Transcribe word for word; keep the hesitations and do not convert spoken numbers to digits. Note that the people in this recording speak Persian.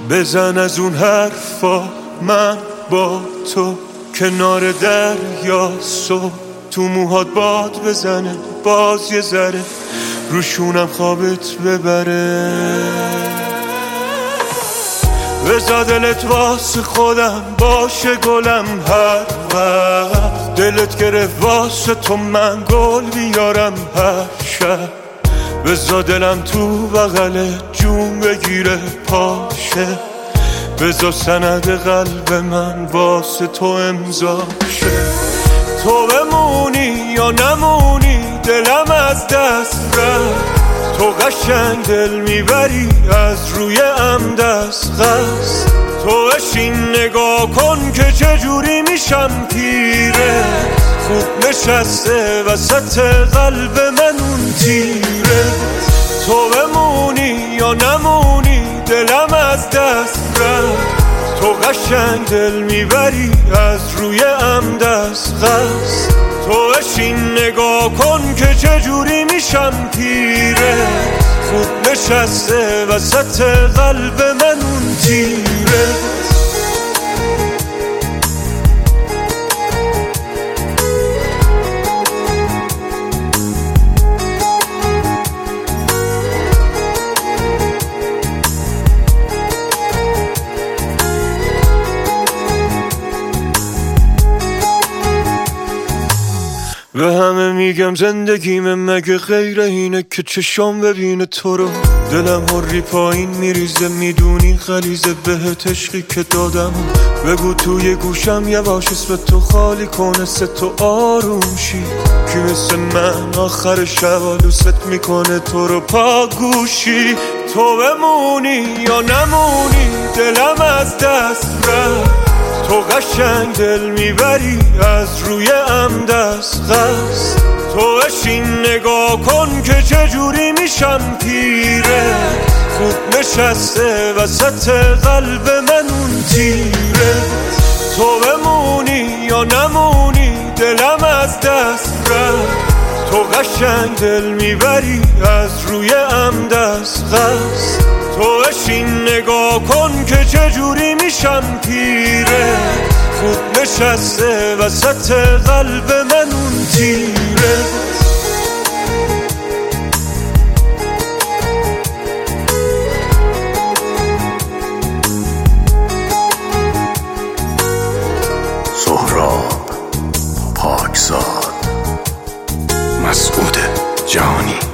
بزن از اون حرفا، من با تو کنار دریا صبح، تو موهات باد بزنه باز یه ذره روشونم خوابت ببره. بذار دلت واسه خودم باشه گلم هر وقت دلت گرفت واسه تو من گل بیارم هر شب. بذار دلم تو بغل جون بگیره پاشه، بذار سند قلب من واسه تو امضا شه. تو بمونی یا نمونی دلم از دست رفت، تو قشنگ دل میبری از روی ام دست خست. تو بشین نگاه کن که چجوری میشم پیره، خوب نشسته وسط قلب من اون تیره. تو بمونی یا نمونی دلم از دست رفت، تو قشنگ دل میبری از روی ام دست خست. تو بشین نگاه کن که چجوری میشم پیره، خوب نشسته وسط قلب من اون تیره. به همه میگم زندگیم مگه غیر اینه که چشام ببینه تو رو. دلم هری پایین میریزه میدونی غلیظه بهت عشقی که دادم. بگو توی گوشم یواش اسم تو خالی کنه سه تو آروم شی، کی مثل من آخر شب دوست میکنه تو رو پا گوشی. تو بمونی یا نمونی دلم از دست رفت، تو قشنگ دل میبری از روی ام دست خست. تو بشین نگاه کن که چجوری میشم پیره، خوب نشسته وسط قلب من اون تیره. تو بمونی یا نمونی دلم از دست رفت، تو قشنگ دل میبری از روی ام دست خست. تو بشین نگاه کن که چجوری میشم پیره، خوب نشسته وسط قلب من اون تیره. سهراب پاکزاد، مسعود جهانی.